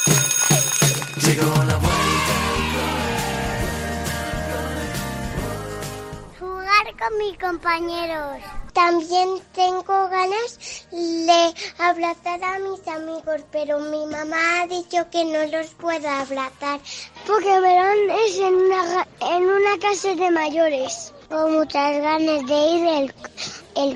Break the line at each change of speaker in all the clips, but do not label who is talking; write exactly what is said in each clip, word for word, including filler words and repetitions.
Llegó la vuelta.
Jugar con mis compañeros. También tengo ganas de abrazar a mis amigos, pero mi mamá ha dicho que no los pueda abrazar. Porque verán es en una, en una casa de mayores. Tengo muchas ganas de ir el, el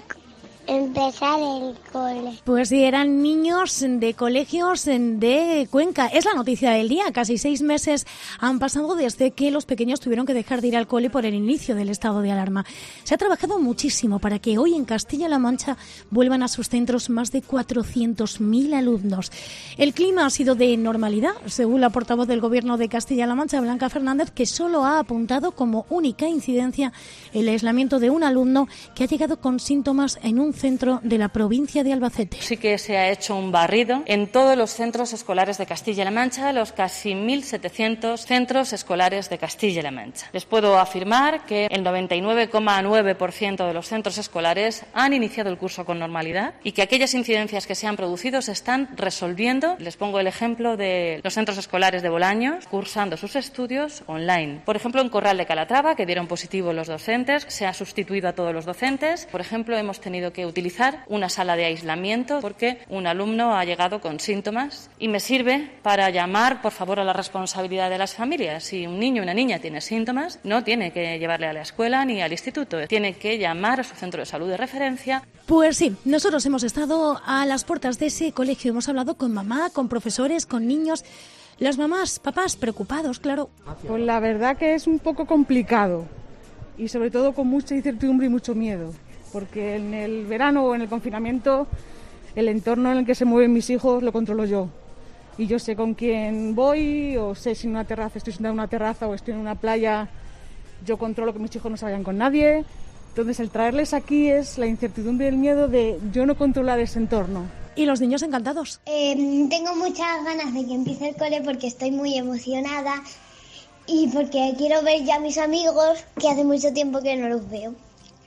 empezar el cole.
Pues sí, eran niños de colegios de Cuenca. Es la noticia del día. Casi seis meses han pasado desde que los pequeños tuvieron que dejar de ir al cole por el inicio del estado de alarma. Se ha trabajado muchísimo para que hoy en Castilla-La Mancha vuelvan a sus centros más de cuatrocientos mil alumnos. El clima ha sido de normalidad, según la portavoz del Gobierno de Castilla-La Mancha, Blanca Fernández, que solo ha apuntado como única incidencia el aislamiento de un alumno que ha llegado con síntomas en un centro de la provincia de Albacete.
Sí que se ha hecho un barrido en todos los centros escolares de Castilla-La Mancha, los casi mil setecientos centros escolares de Castilla-La Mancha. Les puedo afirmar que el noventa y nueve coma nueve por ciento de los centros escolares han iniciado el curso con normalidad y que aquellas incidencias que se han producido se están resolviendo. Les pongo el ejemplo de los centros escolares de Bolaños cursando sus estudios online. Por ejemplo, en Corral de Calatrava, que dieron positivo los docentes, se ha sustituido a todos los docentes. Por ejemplo, hemos tenido que utilizar una sala de aislamiento porque un alumno ha llegado con síntomas y me sirve para llamar, por favor, a la responsabilidad de las familias. Si un niño o una niña tiene síntomas, no tiene que llevarle a la escuela ni al instituto, tiene que llamar a su centro de salud de referencia.
Pues sí, nosotros hemos estado a las puertas de ese colegio, hemos hablado con mamá, con profesores, con niños. Las mamás, papás, preocupados, claro.
Pues la verdad que es un poco complicado y sobre todo con mucha incertidumbre y mucho miedo, porque en el verano o en el confinamiento el entorno en el que se mueven mis hijos lo controlo yo. Y yo sé con quién voy, o sé si en una terraza estoy sentada en una terraza o estoy en una playa, yo controlo que mis hijos no se vayan con nadie. Entonces el traerles aquí es la incertidumbre y el miedo de yo no controlar ese entorno.
Y los niños encantados.
Eh, tengo muchas ganas de que empiece el cole porque estoy muy emocionada y porque quiero ver ya a mis amigos, que hace mucho tiempo que no los veo.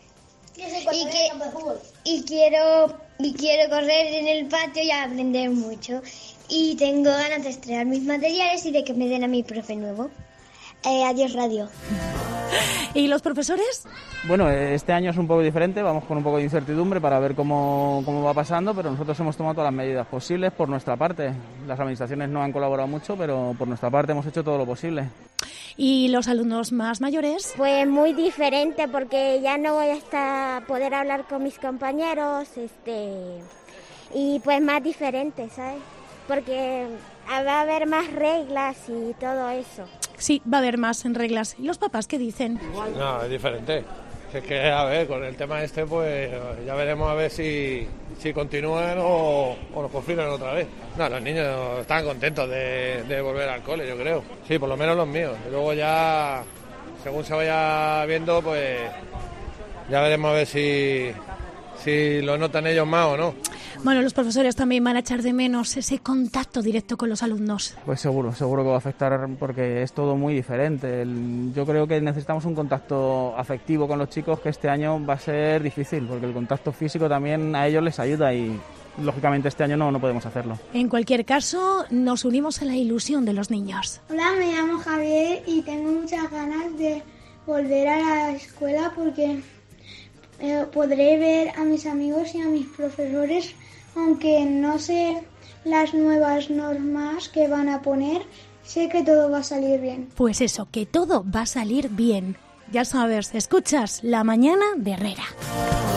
Y, que, y quiero y quiero correr en el patio y aprender mucho. Y tengo ganas de estrenar mis materiales y de que me den a mi profe nuevo. Eh, adiós, radio.
¿Y los profesores?
Bueno, este año es un poco diferente, vamos con un poco de incertidumbre para ver cómo, cómo va pasando, pero nosotros hemos tomado todas las medidas posibles por nuestra parte. Las administraciones no han colaborado mucho, pero por nuestra parte hemos hecho todo lo posible.
¿Y los alumnos más mayores?
Pues muy diferente, porque ya no voy a estar, poder hablar con mis compañeros, este y pues más diferente, ¿sabes? Porque va a haber más reglas y todo eso.
Sí, va a haber más en reglas. ¿Y los papás qué dicen?
No, es diferente. Es que, a ver, con el tema este, pues ya veremos a ver si, si continúan o, o nos confinan otra vez. No, los niños están contentos de, de volver al cole, yo creo. Sí, por lo menos los míos. Y luego ya, según se vaya viendo, pues ya veremos a ver si, si lo notan ellos más o no.
Bueno, los profesores también van a echar de menos ese contacto directo con los alumnos.
Pues seguro, seguro que va a afectar porque es todo muy diferente. El, yo creo que necesitamos un contacto afectivo con los chicos que este año va a ser difícil porque el contacto físico también a ellos les ayuda y lógicamente este año no, no podemos hacerlo.
En cualquier caso, nos unimos a la ilusión de los niños.
Hola, me llamo Javier y tengo muchas ganas de volver a la escuela porque eh, podré ver a mis amigos y a mis profesores. Aunque no sé las nuevas normas que van a poner, sé que todo va a salir bien.
Pues eso, que todo va a salir bien. Ya sabes, escuchas La Mañana de Herrera.